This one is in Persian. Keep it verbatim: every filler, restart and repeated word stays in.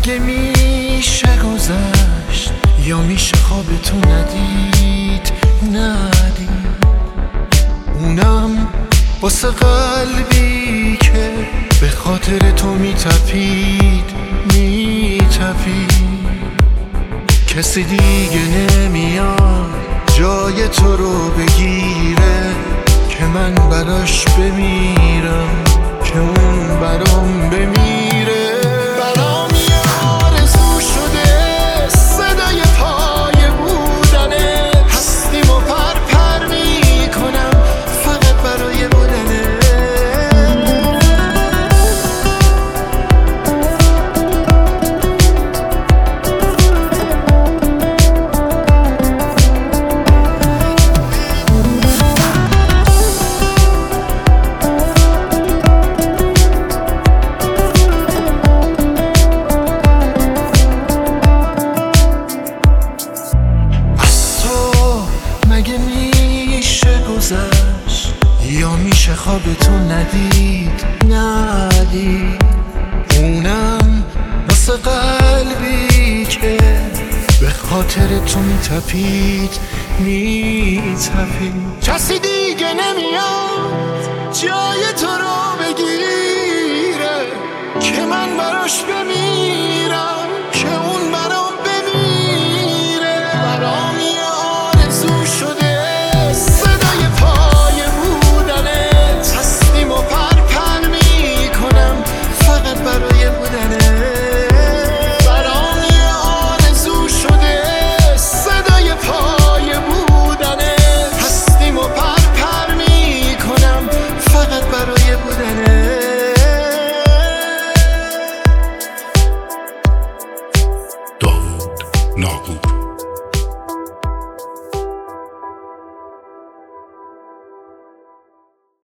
مگه میشه گذشت یا میشه خواب تو ندید ندید اونم واسه قلبی که به خاطر تو میتپید میتپید کسی دیگه نمیاد جای تو رو بگیره که من براش بمیرم که اون برام بمیره برام آرزو شده صدای پای بودنه هستیم و پر پر میکنم فقط برای بودنه مگه میشه گذشت یا میشه خواب تو ندید ندید اونم واسه قلبی که به خاطر تو میتپید میتپید کسی دیگه نمیاد جای تو رو بگیره که من براش بمیرم